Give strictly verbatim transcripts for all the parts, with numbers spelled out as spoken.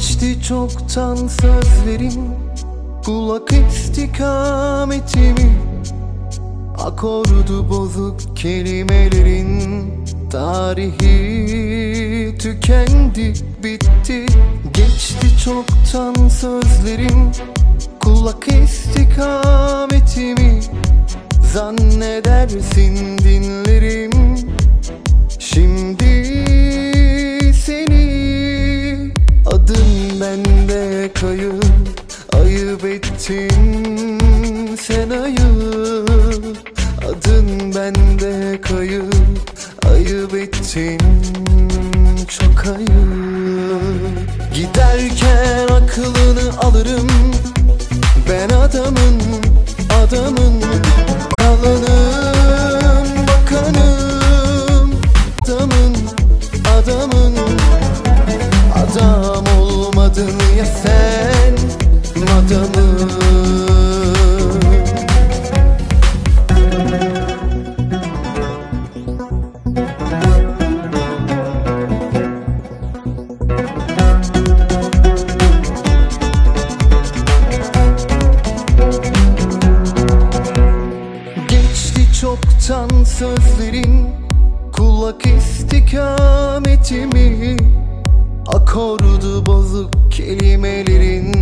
Geçti çoktan sözlerin, kulak istikametimi. Akordu bozuk kelimelerin, tarihi tükendi, bitti. Geçti çoktan sözlerin, kulak istikametimi. Zannedersin dinlerim şimdi seni. Adın bende kayıp, ayıp ettin sen ayıp. Adın bende kayıp, ayıp ettin çok ayıp. Giderken aklını alırım, ben adamın, adamın alanım, bakanım. Adamın, adamın adam olmadın ya sen, adamın. Çoktan sözlerin, kulak istikametimi. Akordu bozuk kelimelerin,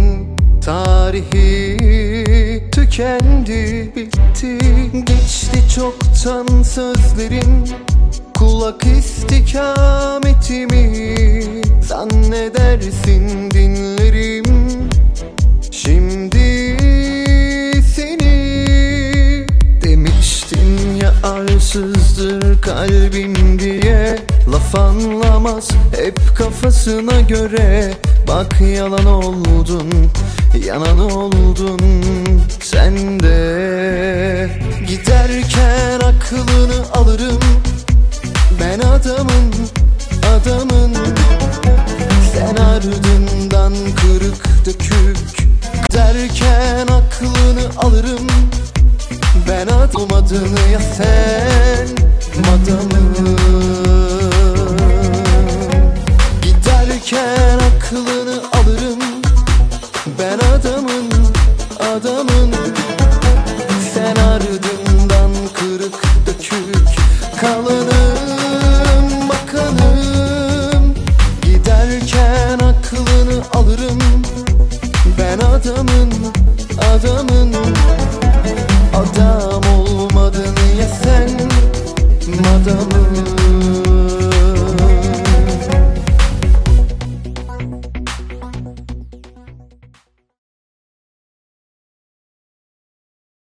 tarihi tükendi, bitti. Geçti çoktan sözlerin, kulak istikametimi. Zannedersin dinlerim şimdi seni. Demiştin ya arsızdır kalbim diye, laf anlamaz hep kafasına göre. Bak yalan oldun, yanan oldun sen de. Giderken aklını alırım, ben adamın, adamın. Sen ardından kırık dökük derken aklını alırım, ben adamın ya sen, adamın. Giderken aklını